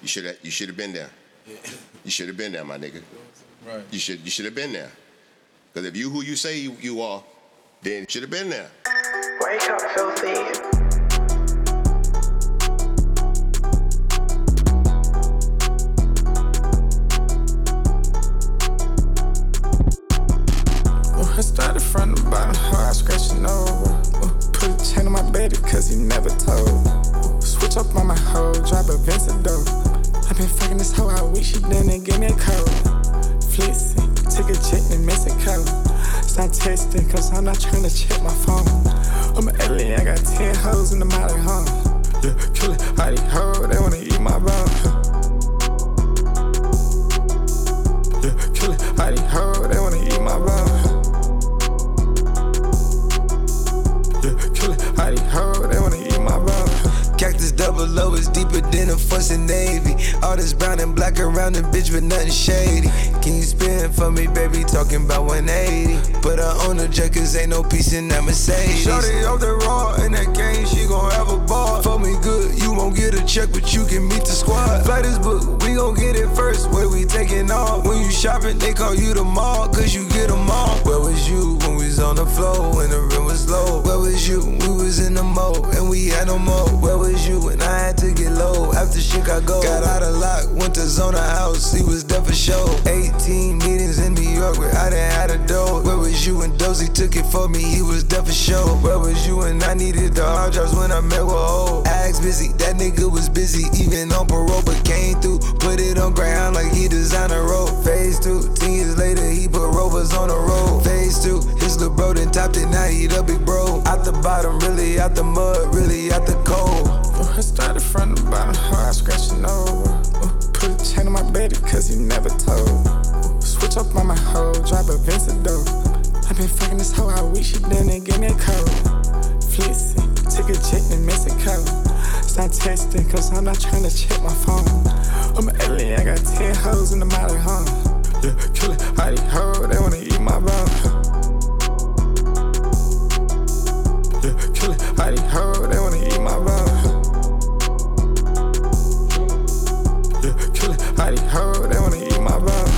You should have been there. You should have been there, my nigga. Right. You should have been there. Because if you who you say you are, then you should have been there. Wake up, filthy. I started from the bottom, hard scratching over. Put a chain on my baby, cause he never told. Switch up on my hoe, drop a Vencedor. I been fucking this hoe all week, she done and gave me a code. Flexing, took a jet in Mexico. Stop texting, cause I'm not trying to check my phone. I'm an alien, I got 10 hoes in the molly home. Yeah, kill it, all these hoes, they wanna eat my bone. Yeah, kill it, all these hoes, they wanna eat my bone. All these hoes, they wanna eat my bone. Cactus double low is deeper than a fussing Navy. All this brown and black around the bitch, but nothing shady. Can you spin for me, baby? Talking about 180. But I own the jet, cause ain't no peace in that Mercedes. Shorty off the raw in that game, she gon' have a ball. For me good, you won't get a check, but you can meet the squad. Flight is booked, we gon' get it first. Where we taking off? When you shopping, they call you the mall, cause you get them all. Where was you when we was on the floor, when the rim was low? Where was you? We was in the mode, and we had no more. Where was you when I had to get low? After Chicago, got out of lock, went to Zona House, he was there for show. 18 meetings in New York where I done had a dough. Where was you when Dozy took it for me? He was there for show. Where was you when I needed the hard drops when I met with O? Ags busy, that nigga was busy, even on parole, but came through, put it on ground like he designed a road. Phase 2, 10 years later, he put rovers on the road. Phase 2, his little bro done topped it, now he the big bro. Out the bottom, really out the mud, really out the cold. I started from the bottom, hard scratching over. Put a chain on my baby, cause he never told. Switch up on my hoe, drop a Vencedor. I been fucking this hoe all week, she done and gave me a code. Flexing, took a jet in Mexico. Stop texting, cause I'm not trying to check my phone. I'm an alien, I got 10 hoes in the molly home. Yeah, kill it, all these hoes, they wanna eat my bone. Yeah, kill it, all these hoes, they wanna eat my bone. All these hoes, they wanna eat my bone.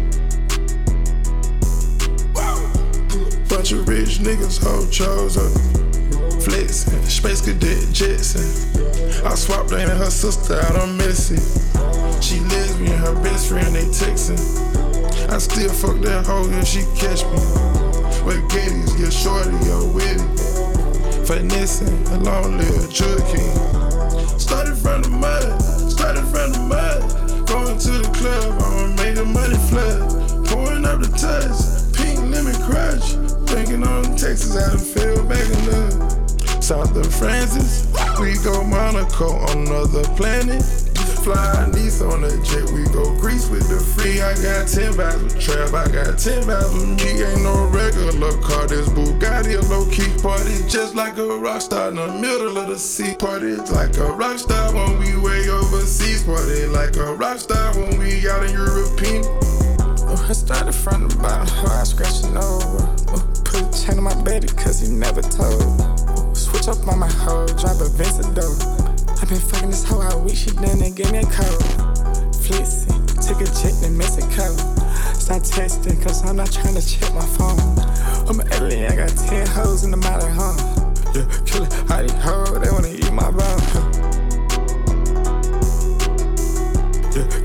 Bunch of rich niggas, hoe chose up. Flexin', Space Cadet Jetson. I swapped her and her sister out on Messy. She lesbian, her best friend, they textin'. I still fuck that hoe if she catch me. With Gators, get shorty or witty. Finessing, a long little jerky. Started from the mud. Going to the club, I'ma make the money flood. Pouring up the touch, pink lemon crush. Drinking on Texas, I done fell back in love. South of Francis, we go Monaco on another planet. Fly Nice on the jet, we go Greece with the free. I got 10 bags with trap, I got 10 bags with me. Ain't no regular car, this Bugatti a low-key party. Just like a rock star in the middle of the sea. Party like a rock star when we way overseas. Party like a rock star when we out in European. I started from the bottom, hard scratching over. Put a chain on my baby, cause he never told. Switch up on my hoe, drop a Vencedor. I been fucking this hoe all week, she done and gave me a code. Flexing, took a jet in Mexico. Stop texting, cause I'm not trying to check my phone. I'm an alien, I got 10 hoes in the molly home. Yeah, kill it, all these hoes, they wanna eat my bone. Yeah,